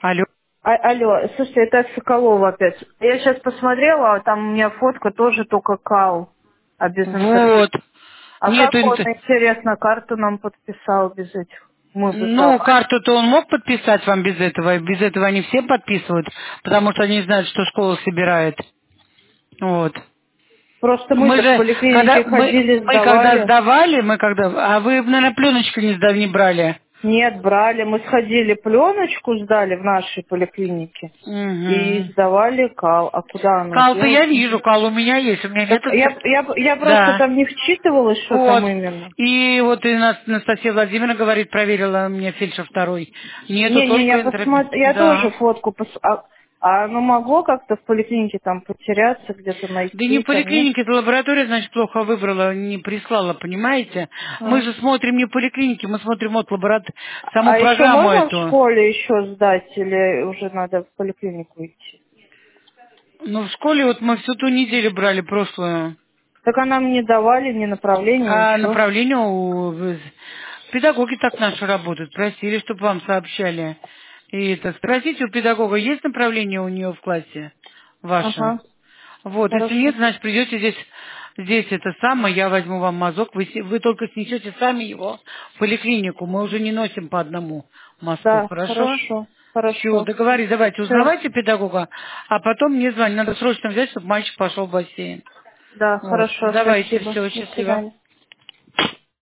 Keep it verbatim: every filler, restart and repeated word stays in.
Алло. А- алло, слушайте, это Соколова опять. Я сейчас посмотрела, а там у меня фотка тоже только кал, а без интернета. Вот. А Нету, как он, инт- интересно, карту нам подписал без этих? Мы бы ну, сдавали. карту-то он мог подписать вам без этого. Без этого они все подписывают, потому что они знают, что школа собирает. Вот. Просто Мы мы-то в же, когда поликлинике мы, ходили, мы когда сдавали. сдавали, мы когда, а вы, наверное, пленочку не сдав, не брали. Нет, брали. Мы сходили, пленочку сдали в нашей поликлинике и Угу. сдавали кал. А куда она Кал-то делась? я вижу, кал у меня есть, у меня Так нету. я, я, я просто Да. там не вчитывалась, что Вот. там именно. И вот и Нас- Анастасия Владимировна говорит, проверила мне фельдшер второй. Нету Не-не, я только энтропи. посмотрю, я тоже Да. фотку пос... А, а оно могло как-то в поликлинике там потеряться, где-то Да не в найти, там нет? поликлинике, это лаборатория, значит, плохо выбрала, не прислала, понимаете? Мы А, же смотрим не в поликлинике, мы смотрим вот лаборат... саму а еще программу можно в эту. школе еще сдать или уже надо в поликлинику идти? Ну, в школе вот мы всю ту неделю брали, прошлую. Так а нам не давали ни направления, А ничего. направление у... Педагоги так наши работают, просили, чтобы вам сообщали. И это, спросите у педагога, есть направление у нее в классе ваше? Ага, Вот, если хорошо. нет, значит, придете здесь, здесь это самое, я возьму вам мазок, вы, се- вы только снесете сами его в поликлинику, мы уже не носим по одному мазку, Да, хорошо? хорошо, Все, хорошо. договорились, давайте, Все, узнавайте педагога, а потом мне звонить, надо срочно взять, чтобы мальчик пошел в бассейн. да, Вот, хорошо, давайте, спасибо. все, До счастливо. свидания.